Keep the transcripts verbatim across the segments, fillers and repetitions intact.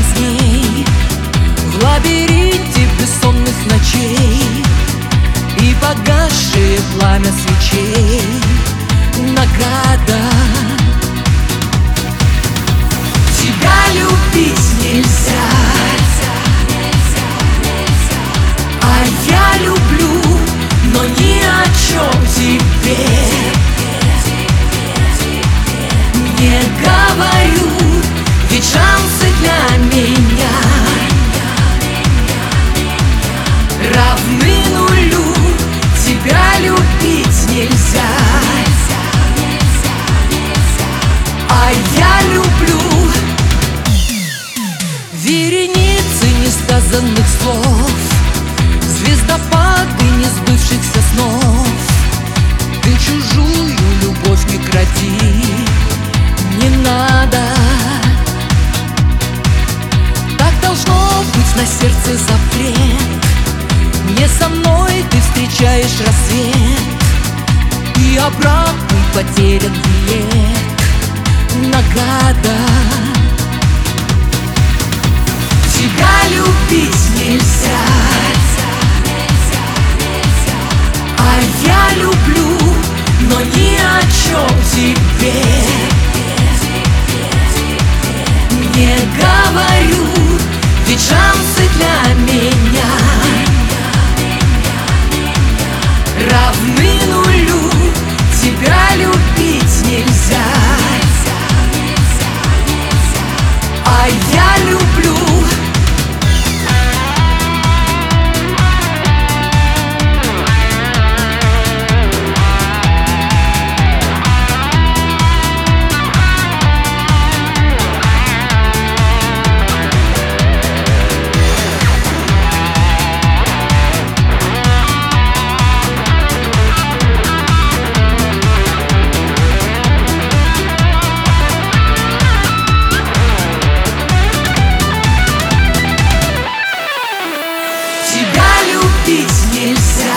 с ней в лабиринте бессонных ночей, и погасшее пламя свечей награда. Тебя любить нельзя, а я люблю, но ни о чем тебе не говорю, ведь шансы для меня равны нулю. Тебя любить нельзя, а я люблю. Вереницы несказанных слов, звездопады несбывшихся снов. Ты чужую любовь не кради, не надо. Так должно быть на сердце запрет. Не со мной ты встречаешь рассвет, и обратный потерян билет награда. Тебя любить нельзя, а я люблю, но ни о чем тебе не говорю, ведь шансы для меня равны нулю. Тебя любить нельзя, а я люблю. Любить нельзя,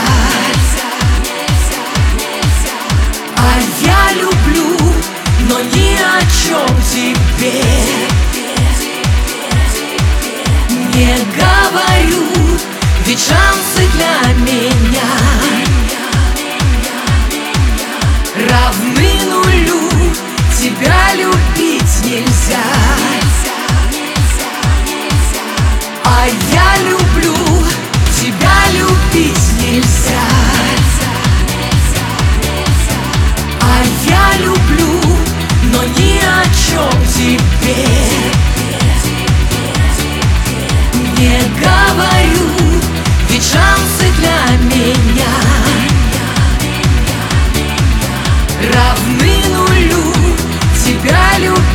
а я люблю, но ни о чем тебе не говорю, ведь шансы для меня равны нулю. Тебя любить нельзя, а я люблю. Тебя любить нельзя, а я люблю, но ни о чем тебе не говорю, ведь шансы для меня равны нулю. Тебя любить